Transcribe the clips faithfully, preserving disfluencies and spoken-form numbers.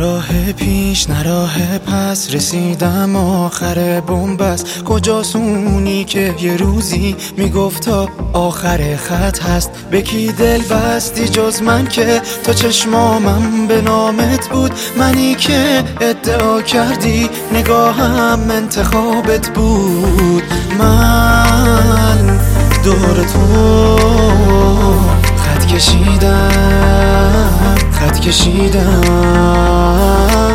راه پیش نه راه پس، رسیدم آخر بنبست. کجاست اونی که یه روزی میگفت تا آخر خط هست؟ به کی دل بستی جز من که تا چشمامم به نامت بود؟ منی که ادعا کردی نگاهم انتخابت بود. من دور تو خط کشیدم، خط کشیدم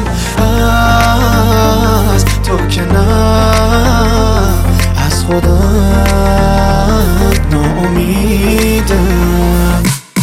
از تو که نه از خودم ناامیدم.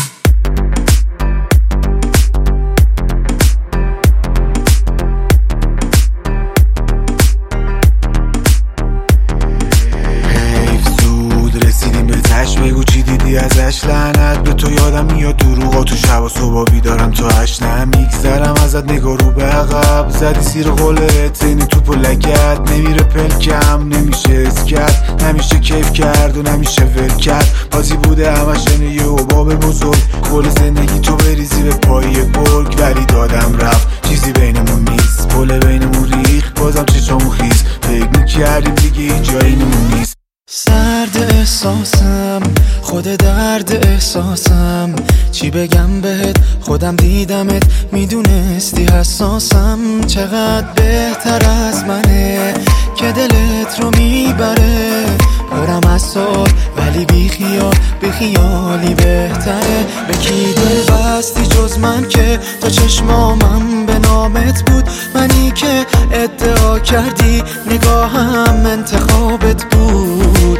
بگو چی دیدی ازش؟ لعنت به تو، یادم میاد دروغا تو شب و صبح بیدارم تو هشت. نمیگذرم ازت نگاه رو به عقب، زدی سیر قولت اینی توپ و لگت. نمیره پلکم نمیشه اسکت، نمیشه کیف کرد و نمیشه ول کرد. بازی بوده همش اینه یه عباب بزرگ، کل زندگی تو بریزی به پای گرگ. ولی دادم رفت چیزی بینمون نیست، پل بینمون ریخت بازم چشامون خیز. فکر میکردیم دیگه جایی نمون نیست. سرد احساسم، خود درد احساسم، چی بگم بهت؟ خودم دیدمت میدونستی حساسم. چقدر بهتر از منه که دلت رو میبره، پرم از سال ولی بی خیال، بی خیالی بهتره. به کی دل بستی جز من که تا چشمامم به نامت بود؟ منی که ادعا کردی نگاهم انتخابت بود.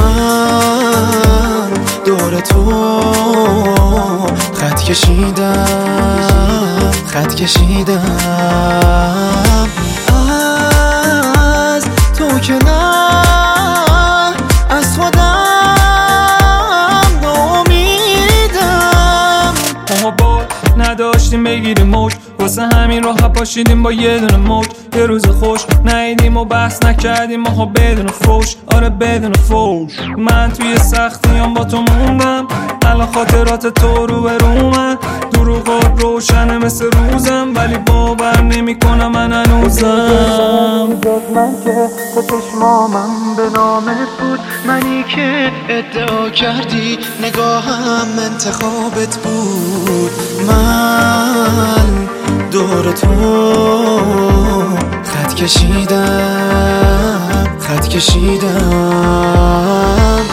من دور تو خط کشیدم، خط کشیدم از تو که نه از خودم ناامیدم. ما بار نداشتیم بگیریم موج، واسه همین راه پاشیدیم با یه دونه موج. یه روز خوش نیدیم و بحث نکردیم ماها بدون فوش، آره بدون فوش. من توی سختیام با تو موندم، الان خاطرات تو رو به رومن. دروغات روشنه مثل روزم، ولی باور نمی کنم من هنوزم. من که تا چشمامم به نامت بود، منی که ادعا کردی نگاهم انتخابت بود. من دور تو خط کشیدم، خط کشیدم